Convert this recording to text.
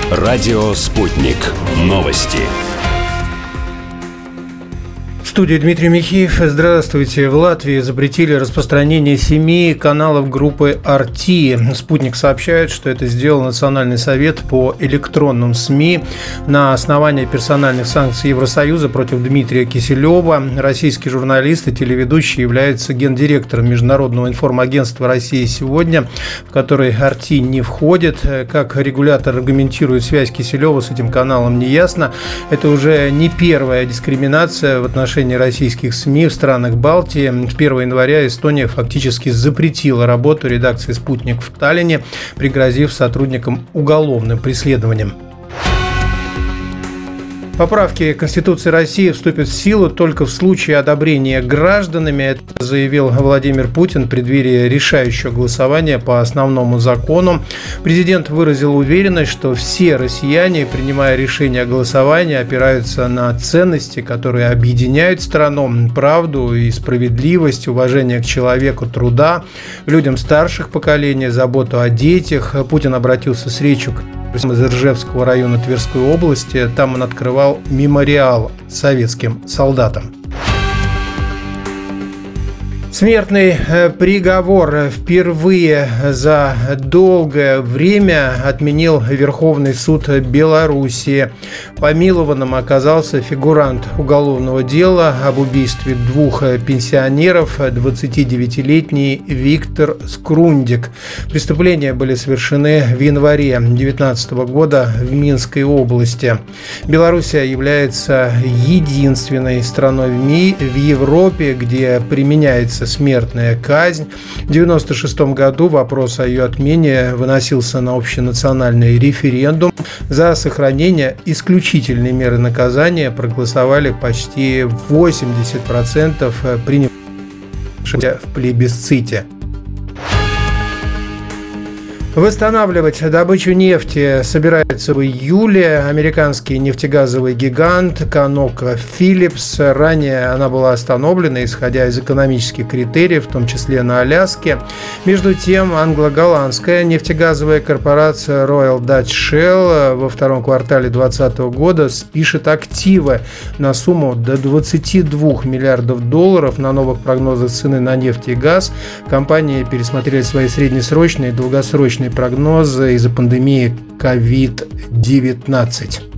Радио «Спутник». Новости. В студии Дмитрий Михеев. Здравствуйте. В Латвии запретили распространение 7 каналов группы RT. «Спутник» сообщает, что это сделал Национальный совет по электронным СМИ на основании персональных санкций Евросоюза против Дмитрия Киселева. Российский журналист и телеведущий является гендиректором Международного информагентства «Россия сегодня», в который RT не входит. Как регулятор аргументирует связь Киселева с этим каналом, не ясно. Это уже не первая дискриминация в отношении российских СМИ в странах Балтии. С 1 января Эстония фактически запретила работу редакции «Спутник» в Таллине, пригрозив сотрудникам уголовным преследованием. Поправки Конституции России вступят в силу только в случае одобрения гражданами. Это заявил Владимир Путин в преддверии решающего голосования по основному закону. Президент выразил уверенность, что все россияне, принимая решение о голосовании, опираются на ценности, которые объединяют страну: правду и справедливость, уважение к человеку труда, людям старших поколений, заботу о детях. Путин обратился с речью к из Ржевского района Тверской области. Там он открывал мемориал советским солдатам. Смертный приговор впервые за долгое время отменил Верховный суд Белоруссии. Помилованным оказался фигурант уголовного дела об убийстве 2 пенсионеров, 29-летний Виктор Скрундик. Преступления были совершены в январе 2019 года в Минской области. Белоруссия является единственной страной в Европе, где применяется смертная казнь. В 1996 году вопрос о ее отмене выносился на общенациональный референдум. За сохранение исключительной меры наказания проголосовали почти 80% принявших в плебисците. Восстанавливать добычу нефти собирается в июле американский нефтегазовый гигант ConocoPhillips. Ранее она была остановлена, исходя из экономических критериев, в том числе на Аляске. Между тем, англо-голландская нефтегазовая корпорация Royal Dutch Shell во втором квартале 2020 года спишет активы на сумму до $22 миллиардов. На новых прогнозах цены на нефть и газ компании пересмотрели свои среднесрочные и долгосрочные прогнозы из-за пандемии COVID-19.